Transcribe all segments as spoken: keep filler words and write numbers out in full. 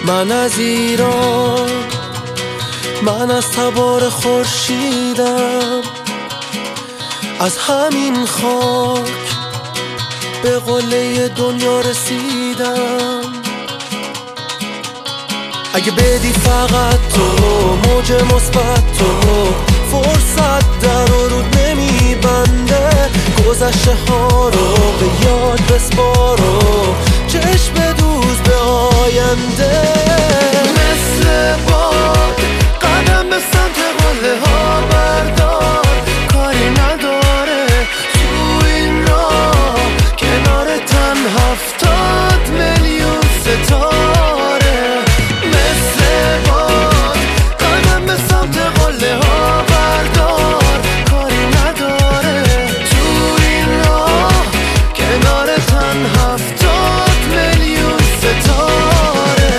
من از ایران، من از تبار خورشیدم، از همین خاک به قله دنیا رسیدم. اگه بدی فقط تو موج مثبت، تو فرصت در و رود نمیبنده، گذشته ها رو به یاد بسپار و چشم دوز به آینده. مثل باد قدم به سمت قله ها بردار، کاری نداره تو این راه کنار تن هفتاد میلیون ستاره. مثل باد قدم به سمت قله ها بردار، کاری نداره تو این راه کنار تن هفتاد میلیون ستاره.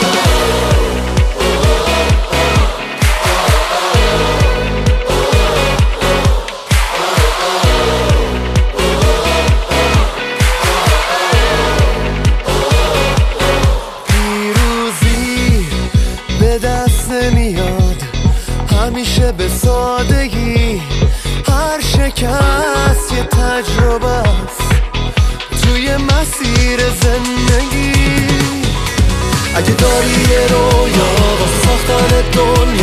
پیروزی به دست نمیاد همیشه به سادگی، هر شکست یه تجربه است توی مسیر زندگی. اگه داری یه رویا با ساختن دنیا